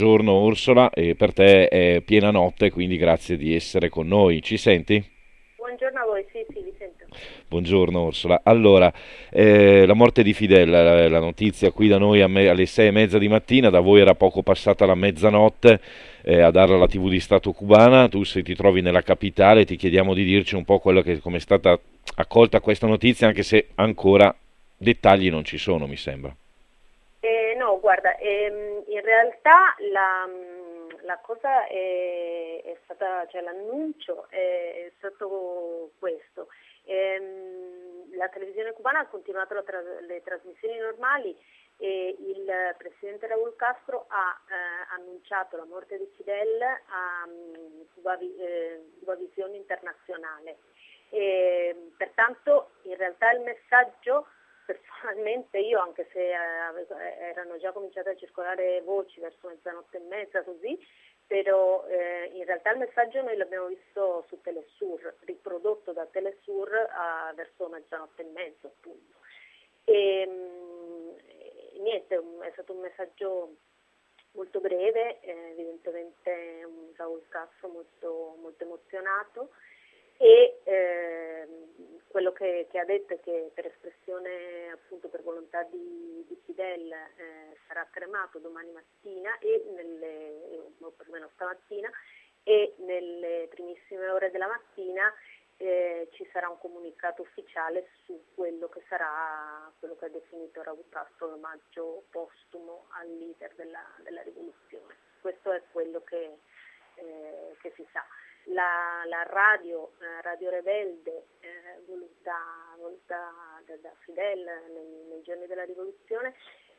Buongiorno Orsola, e per te è piena notte, quindi grazie di essere con noi. Ci senti? Buongiorno a voi, sì, sì, vi sento. Buongiorno Orsola. Allora, la morte di Fidel, la notizia qui da noi alle 6:30 di mattina, da voi era poco passata la mezzanotte, a darla alla TV di Stato cubana. Tu se ti trovi nella capitale ti chiediamo di dirci un po' come è stata accolta questa notizia, anche se ancora dettagli non ci sono, mi sembra. No, guarda, in realtà la cosa è stata, cioè l'annuncio è stato questo. La televisione cubana ha continuato le trasmissioni normali e il presidente Raúl Castro ha annunciato la morte di Fidel a Cuba Visione Internazionale. Pertanto in realtà il messaggio, personalmente io, anche se erano già cominciate a circolare voci verso mezzanotte e mezza così, però in realtà il messaggio noi l'abbiamo visto su Telesur, riprodotto da Telesur verso mezzanotte e mezza appunto. E, niente, è stato un messaggio molto breve, evidentemente un Raúl Castro molto, molto emozionato e quello che ha detto è che per espressione, appunto per volontà di Fidel, sarà cremato domani mattina o perlomeno stamattina, e nelle primissime ore della mattina ci sarà un comunicato ufficiale su quello che sarà, quello che ha definito Raúl Castro l'omaggio postumo al leader della rivoluzione. Questo è quello che si sa. La Radio Rebelde, voluta da Fidel nei giorni della rivoluzione,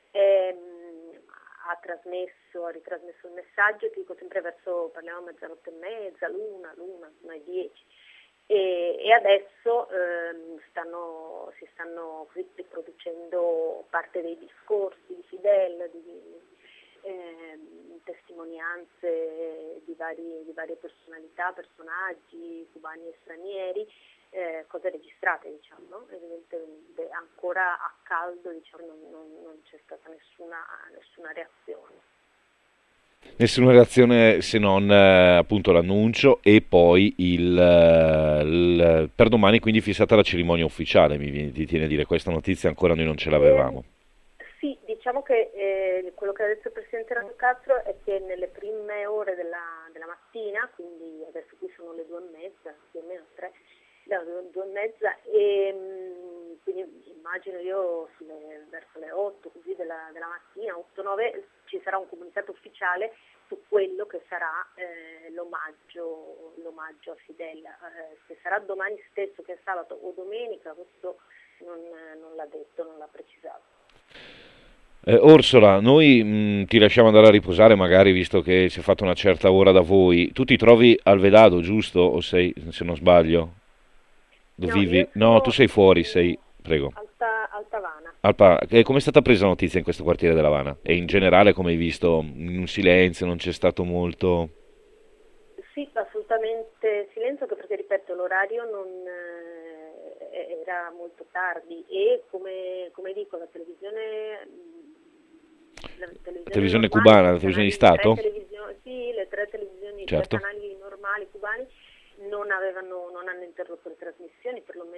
ha ritrasmesso il messaggio, ti dico sempre parliamo a mezzanotte e mezza, l'una, e 10. E adesso si stanno riproducendo parte dei discorsi di Fidel, testimonianze di varie personalità, personaggi cubani e stranieri, cose registrate, diciamo, no? Evidentemente ancora a caldo, diciamo, non c'è stata nessuna reazione. Nessuna reazione se non appunto l'annuncio e poi per domani quindi fissata la cerimonia ufficiale, ti tiene a dire questa notizia ancora noi non ce l'avevamo. Sì, diciamo che quello che ha detto il Presidente Raúl Castro è che nelle prime ore della mattina, quindi adesso qui sono le 2:30, più o meno 3, no, 2:30, e quindi immagino io verso le 8 così della mattina, 8-9, ci sarà un comunicato ufficiale su quello che sarà l'omaggio a Fidel. Se sarà domani stesso, che è sabato, o domenica, questo non l'ha detto, non l'ha precisato. Orsola, noi ti lasciamo andare a riposare magari visto che si è fatta una certa ora da voi. Tu ti trovi al Vedado, giusto? O sei, se non sbaglio? Dove No, io vivi? No, tu sono sei fuori, sei... Prego. Altavana. Come è stata presa la notizia in questo quartiere dell'Havana? E in generale come hai visto? In un silenzio, non c'è stato molto... Sì, assolutamente silenzio, anche perché, ripeto, l'orario non era molto tardi e come dico, la televisione Televisione normale, cubana, quindi la televisione di le tre Stato? televisioni, sì, le tre televisioni, i tre Certo. canali normali cubani non hanno interrotto le trasmissioni,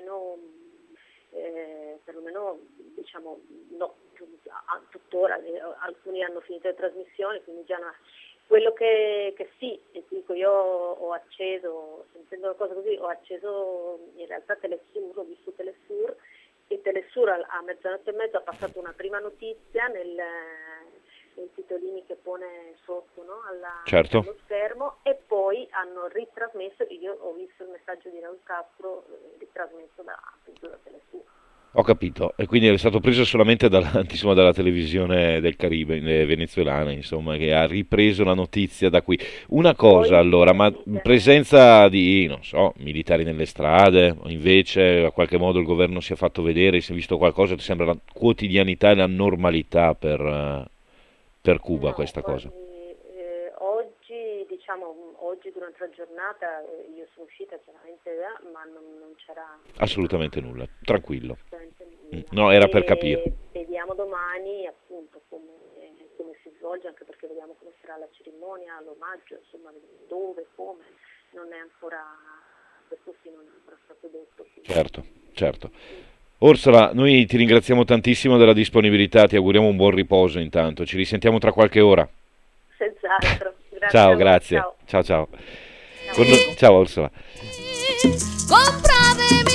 perlomeno diciamo no, tuttora alcuni hanno finito le trasmissioni, quindi già quello che sì, e dico, io ho acceso, sentendo una cosa così, ho acceso in realtà Telesur, ho visto Telesur, e Telesur a mezzanotte e mezza ha passato una prima notizia nei titolini che pone sotto, no, Certo. allo schermo, e poi hanno ritrasmesso, io ho visto il messaggio di Raul Castro ritrasmesso appunto da Telesur. Ho capito, e quindi è stato preso solamente insomma, dalla televisione del Caribe, venezuelana, insomma, che ha ripreso la notizia da qui. Una cosa Poi allora, ma internet. presenza di, non so, militari nelle strade, o invece a qualche modo il governo si è fatto vedere, si è visto qualcosa, ti sembra la quotidianità e la normalità per Cuba No, questa cosa? guardi, oggi, diciamo, oggi durante la giornata io sono uscita chiaramente, ma non Assolutamente nulla, tranquillo. assolutamente nulla. No, era per capire. E vediamo domani appunto come come si svolge, anche perché vediamo come sarà la cerimonia, l'omaggio, insomma, dove, come, non è ancora, questo sì, non è ancora stato detto. Certo, certo. Orsola, noi ti ringraziamo tantissimo della disponibilità, ti auguriamo un buon riposo intanto, ci risentiamo tra qualche ora. Senz'altro, grazie Ciao, a voi. grazie. Ciao. Ciao, ciao. Ciao. Ciao Orsola. Compratemi